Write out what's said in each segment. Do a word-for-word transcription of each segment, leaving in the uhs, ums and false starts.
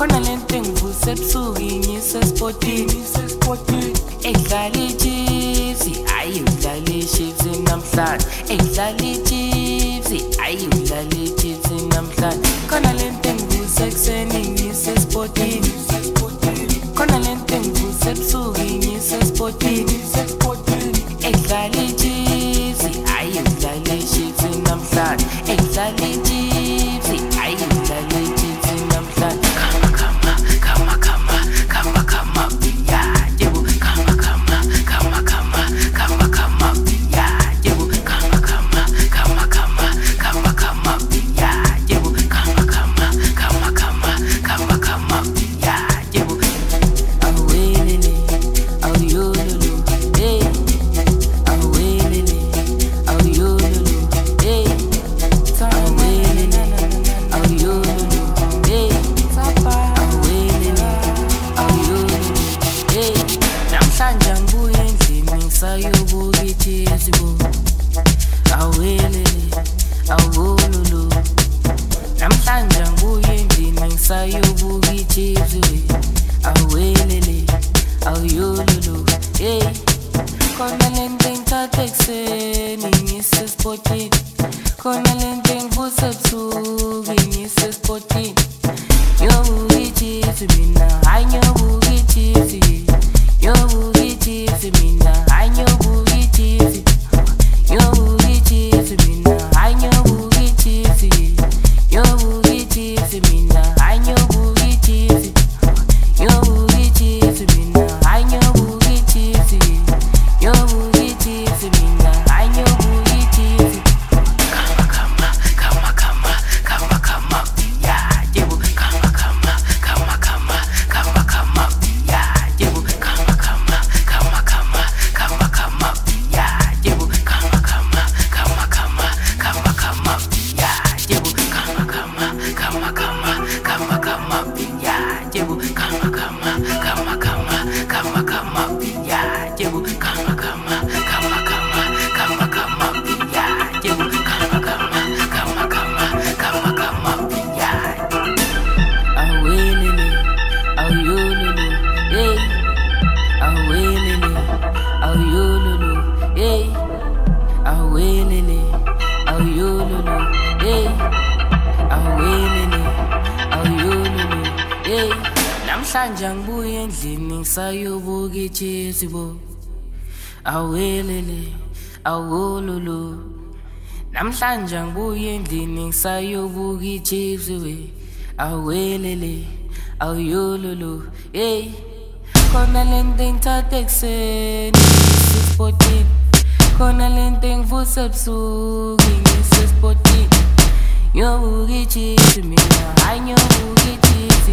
khona lento engivuse ebusuku ngisespotini edlala i-Chiefs, ayi udlala i-Chiefs namhlanje, edlala i-Chiefs, ayi udlala i-Chiefs namhlanje. Khona lento engivuse ekuseni ngisespotini, khona lento engivuse ebusuku ngisespotini edlala i-Chiefs, ayi udlala i-Chiefs namhlanje, edlala i-Chiefs, ayi udlala i-Chiefs namhlanje. Kama kama kama kama kama yeah, yebo kama kama kama kama kama kama yeah, yebo kama kama kama kama kama kama yeah, yebo kama kama kama kama kama kama yeah, yebo awelele awuyololo hey awelele awuyololo hey awelele awuyololo hey awelele awuyololo hey namhlanje ngibuye endlini ngisayobuka i-Chiefs bo awelele awuyololo namhlanje ngibuye endlini ngisayobuka i-Chiefs we awelele awuyololo hey khona lento engithatha ekuseni ngisespotini, khona lento engivuse ebusuku ngisespotini. Ngiyobuka i-Chiefs mina, hayi ngiyobuka i-Chiefs, ngiyobuka i-Chiefs mina, hayi ngiyobuka i-Chiefs, ngiyobuka i-Chiefs mina, hayi ngiyobuka i-Chiefs, ngiyobuka i-Chiefs mina, hayi ngiyobuka i-Chiefs, ngiyobuka i-Chiefs mina, hayi ngiyobuka i-Chiefs, ngiyobuka i-Chiefs mina, hayi ngiyobuka i-Chiefs. Kama kama kama kama kama yeah, yebo kama kama kama kama kama kama yeah, yebo kama kama kama kama kama kama yeah, yebo kama kama kama kama kama kama yeah, yebo kama kama kama kama kama kama yeah, yebo kama kama kama kama kama kama yeah, yebo kama kama kama kama kama kama yeah, yebo kama kama kama kama kama kama yeah. Awelele awuyololo hey awelele awuyololo hey awelele awuyololo hey awelele awuyololo hey namhlanje ngibuye endlini ngisayobuka i-Chiefs bo awelele awololo namhlanje ngibuye endlini ngisayobuka i-Chiefs we awelele awuyololo hey khona lento engithatha ekuseni ngisespotini, khona lento engivuse ebusuku ngisespotini. Ngiyobuka i-Chiefs mina, hayi ngiyobuka i-Chiefs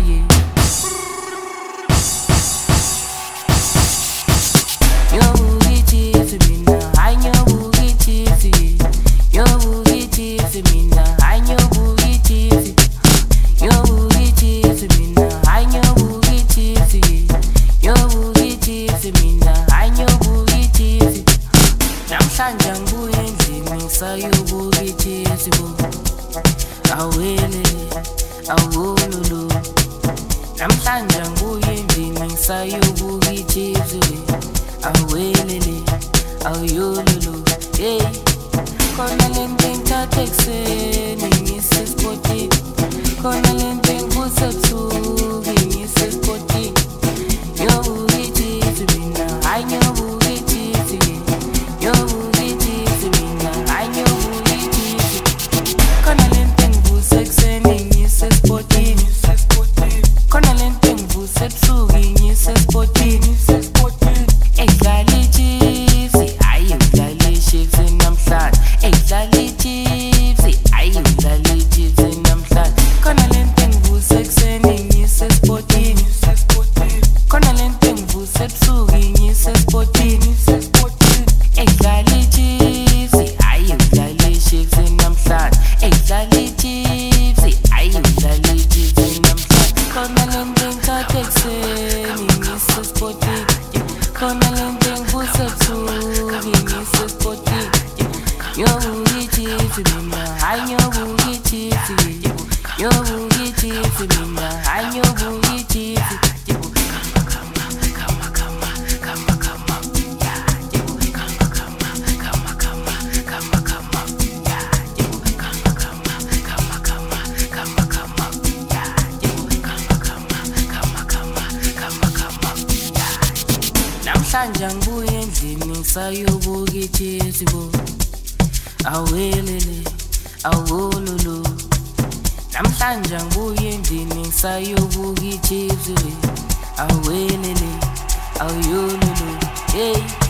ngiyobuka i-Chiefs mina, hayi ngiyobuka i-Chiefs, ngiyobuka i-Chiefs mina, hayi ngiyobuka i-Chiefs, ngiyobuka i-Chiefs mina, hayi ngiyobuka i-Chiefs, ngiyobuka i-Chiefs mina, hayi ngiyobuka i-Chiefs. Namhlanje ngibuye endlini ngisayobuka i-Chiefs bo awelele awololo namhlanje ngibuye endlini ngisayobuka i-Chiefs we awelele awuyololo hey khona lento engithatha ekuseni ngisespotini, khona lento engivuse ebusuku ngisespotini. Ngiyobuka i-Chiefs mina, hayi ngiyobuka i-Chiefs, ngiyobuka i-Chiefs mina, hayi ngiyobuka i-Chiefs. Khona lento engivuse ekuseni ngisespotini, khona lento engivuse ebusuku ngisespotini edlala i-Chiefs, ayi udlala i-Chiefs namhlanje, edlala i-Chiefs, ayi udlala i-Chiefs namhlanje. Khona lento engivuse ekuseni ngisespotini, khona lento engivuse ebusuku ngisespotini edlala i-Chiefs, ayi udlala i-Chiefs namhlanje, edlala i-Chiefs, ayi udlala i-Chiefs namhlanje. Khona lento engithatha ekuseni ngisespotini, khona lento engivuse ebusuku ngisespotini. Ngiyobuka i-Chiefs mina, hayi ngiyobuka i-Chiefs, ngiyobuka i-Chiefs mina, hayi ngiyobuka namhlanje ngibuye endlini ngisayobuka iChiefs bo awelele awololo namhlanje ngibuye endlini ngisayobuka iChiefs awelele awololo hey